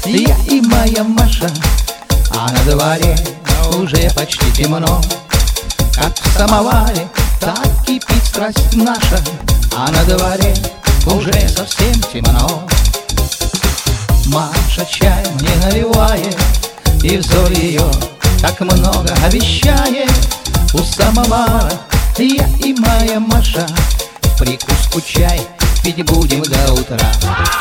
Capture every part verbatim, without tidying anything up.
я и моя Маша, а на дворе уже почти темно. Как в самоваре, так кипит страсть наша, а на дворе уже совсем темно. Маша чай мне наливает, и взор ее так много обещает. У самовара я и моя Маша прикуску чай пить будем до утра.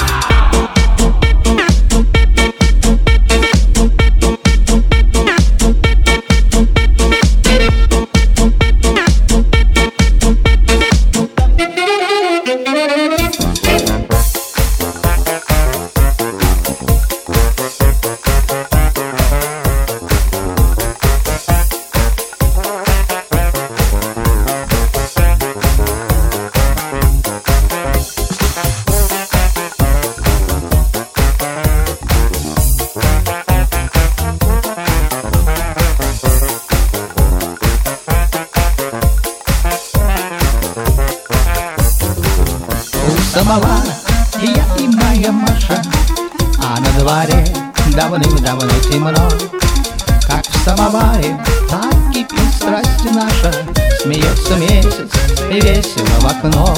Самовара я и моя Маша, а на дворе давным-давно темно. Как в самоваре, так кипит страсть наша, смеется месяц и весело в окно.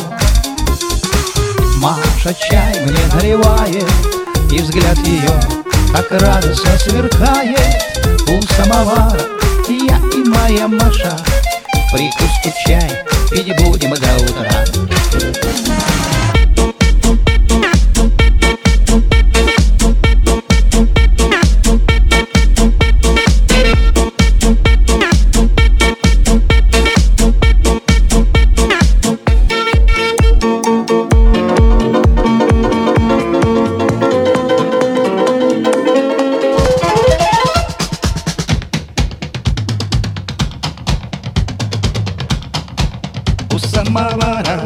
Маша чай мне наливает, и взгляд ее так радостно сверкает. У самовара я и моя Маша прикуску чай пить будем до утра. У самовара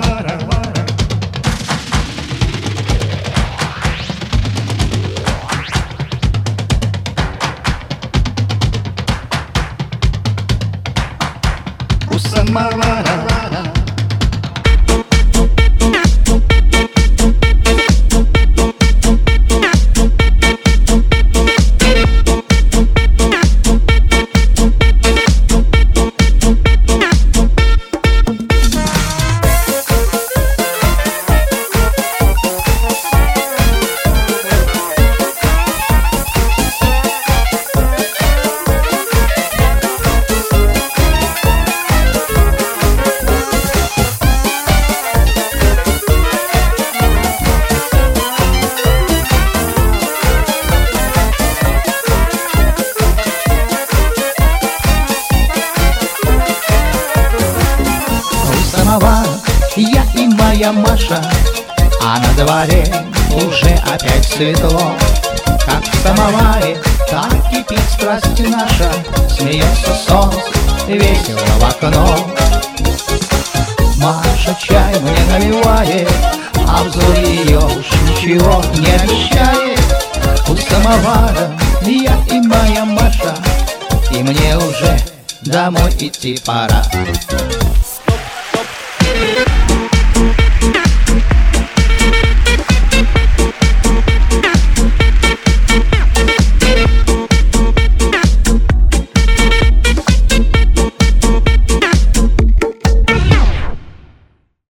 У самовара я и моя Маша, а на дворе уже опять светло. Как в самоваре, так кипит страсть наша, смеется солнце весело в окно. Маша чай мне наливает, а взор ее уж ничего не обещает. У самовара я и моя Маша, и мне уже домой идти пора.